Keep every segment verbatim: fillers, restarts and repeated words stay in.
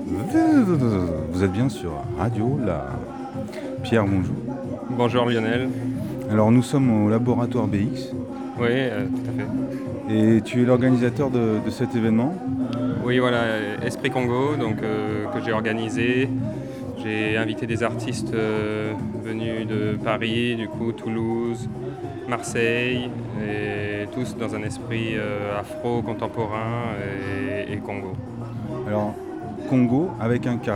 Vous êtes bien sur Radio La. Pierre, bonjour. Bonjour Lionel. Alors nous sommes au laboratoire B X. Oui, euh, tout à fait. Et tu es l'organisateur de, de cet événement. Oui, voilà, Esprit Congo, donc, euh, que j'ai organisé. J'ai invité des artistes euh, venus de Paris, du coup Toulouse, Marseille, et tous dans un esprit euh, afro, contemporain et, et Congo. Alors, Congo avec un K.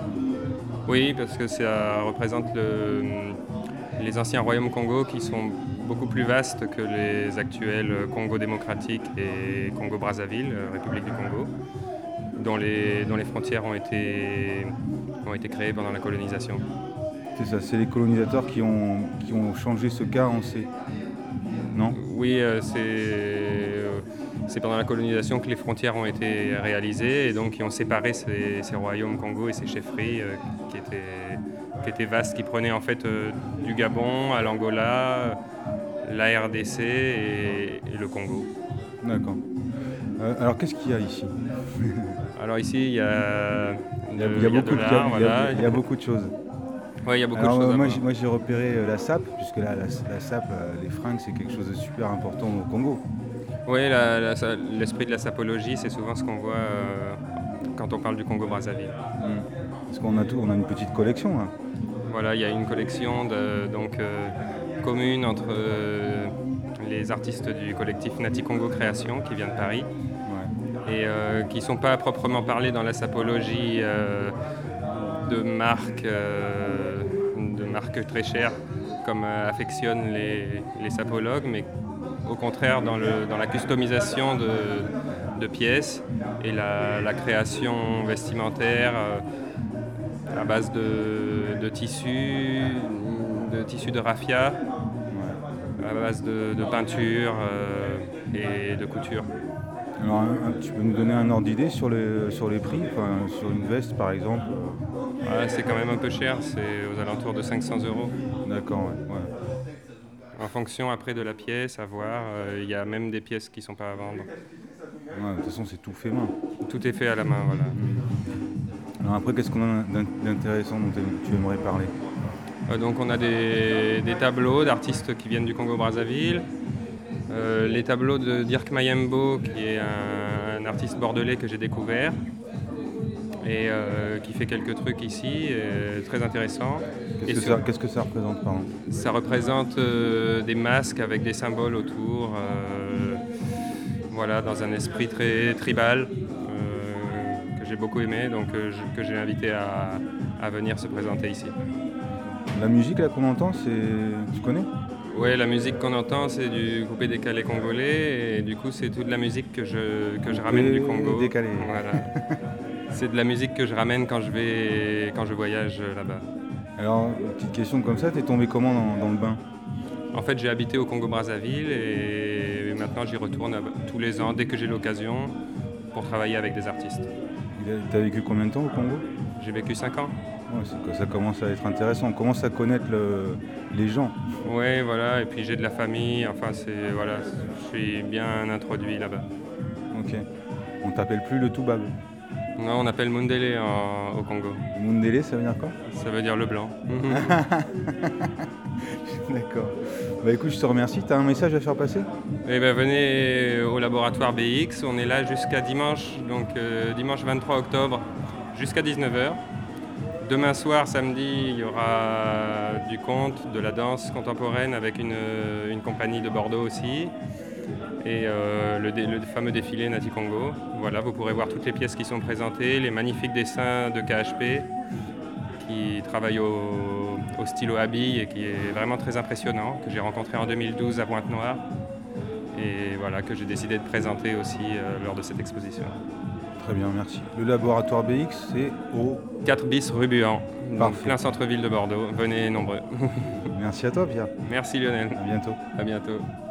Oui, parce que ça représente le, les anciens royaumes Congo qui sont beaucoup plus vastes que les actuels Congo démocratique et Congo-Brazzaville, République du Congo, dont les, dont les frontières ont été, ont été créées pendant la colonisation. C'est ça, c'est les colonisateurs qui ont, qui ont changé ce K en C. Non ? Oui, euh, c'est, euh, c'est pendant la colonisation que les frontières ont été réalisées et donc qui ont séparé ces, ces royaumes Congo et ces chefferies euh, qui, étaient, qui étaient vastes, qui prenaient en fait euh, du Gabon à l'Angola, la R D C et, et le Congo. D'accord. Euh, alors qu'est-ce qu'il y a ici ? Alors ici, il y a, il y a, il y a, il y a beaucoup, de il y a, l'art, il y a, voilà. il y a beaucoup de choses. Oui, il y a beaucoup Alors, de choses euh, à moi, voir. j'ai, moi j'ai repéré euh, la sape, puisque là, la, la sape, euh, les fringues, c'est quelque chose de super important au Congo. Oui, la, la, l'esprit de la sapologie, c'est souvent ce qu'on voit euh, quand on parle du Congo-Brazzaville. Mmh. Parce qu'on a tout, on a une petite collection là. Voilà, il y a une collection de, donc, euh, commune entre euh, les artistes du collectif Nati Congo Création qui vient de Paris, ouais. et euh, qui ne sont pas proprement parlés dans la sapologie euh, de marques euh, de marques très chères comme euh, affectionnent les, les sapologues, mais au contraire dans, le, dans la customisation de, de pièces et la, la création vestimentaire euh, à base de, de tissus, de tissus de raffia, ouais. à base de, de peinture euh, et de couture. Alors, un, un, tu peux nous donner un ordre d'idée sur les, sur les prix, enfin, sur une veste par exemple? Ah, c'est quand même un peu cher, c'est aux alentours de cinq cents euros. D'accord, ouais. ouais. En fonction après de la pièce à voir, il euh, y a même des pièces qui ne sont pas à vendre. Ouais, de toute façon, c'est tout fait main. Tout est fait à la main, voilà. Mmh. Alors après, qu'est-ce qu'on a d'intéressant dont tu aimerais parler? euh, Donc on a des, des tableaux d'artistes qui viennent du Congo-Brazzaville. Euh, les tableaux de Dirk Mayembo, qui est un, un artiste bordelais que j'ai découvert et euh, qui fait quelques trucs ici, euh, très intéressants. Qu'est-ce, que, sur... ça, qu'est-ce que ça représente, pardon ? Ça représente euh, des masques avec des symboles autour, euh, voilà, dans un esprit très tribal, euh, que j'ai beaucoup aimé, donc euh, je, que j'ai invité à, à venir se présenter ici. La musique là qu'on entend, c'est... tu connais ? Oui, la musique qu'on entend, c'est du coupé décalé congolais, et du coup, c'est toute la musique que je, que je ramène du Congo. Décalé. Voilà. C'est de la musique que je ramène quand je, vais, quand je voyage là-bas. Alors, petite question comme ça, t'es tombé comment dans, dans le bain ? En fait, j'ai habité au Congo-Brazzaville et maintenant j'y retourne tous les ans, dès que j'ai l'occasion, pour travailler avec des artistes. T'as vécu combien de temps au Congo ? J'ai vécu cinq ans. Ouais, c'est, ça commence à être intéressant, on commence à connaître le, les gens. Oui, voilà, et puis j'ai de la famille, enfin, c'est, voilà, je suis bien introduit là-bas. Ok. On t'appelle plus le Toubab ? Non, on appelle Mundele en, au Congo. Mundele, ça veut dire quoi ? Ça veut dire le blanc. D'accord. Bah écoute, je te remercie. Tu as un message à faire passer ? Eh ben, venez au laboratoire B X. On est là jusqu'à dimanche, donc euh, dimanche vingt-trois octobre, jusqu'à dix-neuf heures. Demain soir, samedi, il y aura du conte, de la danse contemporaine avec une, une compagnie de Bordeaux aussi. Et euh, le, dé, le fameux défilé Nati Congo. Voilà, vous pourrez voir toutes les pièces qui sont présentées, les magnifiques dessins de K H P qui travaille au, au stylo à billes et qui est vraiment très impressionnant, que j'ai rencontré en deux mille douze à Pointe-Noire et voilà, que j'ai décidé de présenter aussi euh, lors de cette exposition. Très bien, merci. Le laboratoire B X, c'est au quatre bis rue Buan, donc plein centre-ville de Bordeaux. Venez nombreux. Merci à toi, Pierre. Merci Lionel. À bientôt. À bientôt.